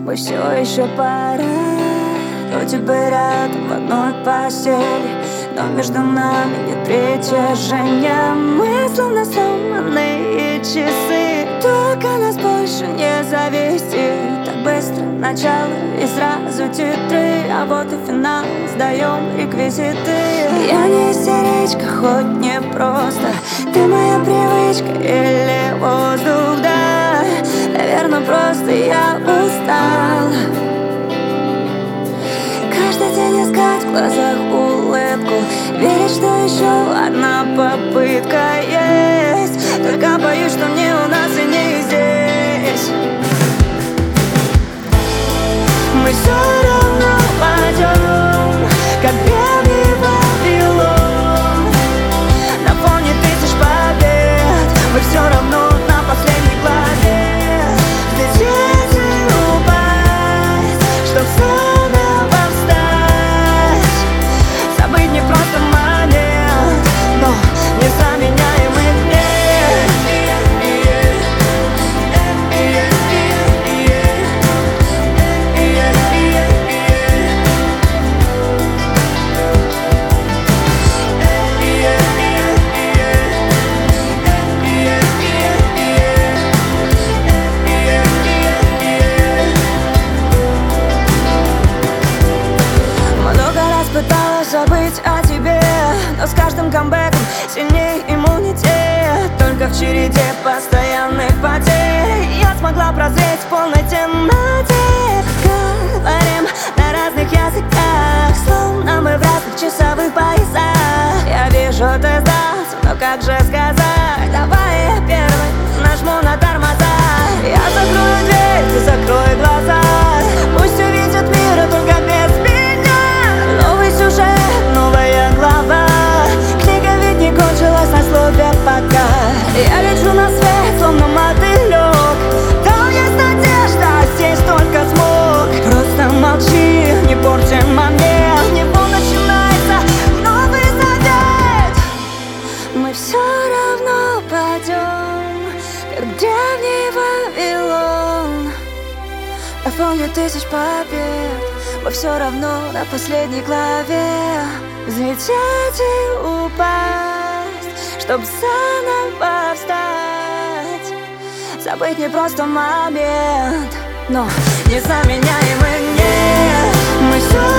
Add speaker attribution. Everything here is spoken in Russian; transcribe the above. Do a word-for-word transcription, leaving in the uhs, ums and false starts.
Speaker 1: мы все еще пара. У тебя рядом в одной постели, но между нами нет притяжения. Мы словно сломанные часы, только нас больше не завести. Так быстро начало и сразу титры, а вот и финал, сдаем реквизиты. Я не истеричка, хоть не просто. Ты моя привычка или воздух, да. Наверное, просто я устала каждый день искать в глазах улыбку, верить, что еще одна попытка есть. Только боюсь, что не у нас и не здесь. Мы все равно пойдем, как древний Вавилон. На фоне тысяч побед мы все равно на последней главе. Взлететь и упасть, чтоб заново встать. Забыть не просто момент, но незаменяемый день. Пыталась забыть о тебе, но с каждым камбэком сильнее иммунитет. Только в череде постоянных потерь я смогла прозреть в полной темноте. Говорим на разных языках, словно мы в разных часовых поясах. Я вижу, ты сдался, но как же сказать? Давай я первый нажму на тормоза. Я закрою дверь, ты закрой глаза. Пусть увидят мир, только без меня. Новый сюжет, новая глава. Книга ведь не кончилась на слове пока. Я лечу на свет, словно мотылек. Там есть надежда, здесь только смог. Просто молчи, не порти момент. В него начинается новый завет. Мы все равно пойдем, как древний Вавилон. На фоне тысяч побед мы все равно на последней главе. Взлететь и упасть, чтоб заново встать. Забыть не просто момент, но незаменяемый нет. Мы все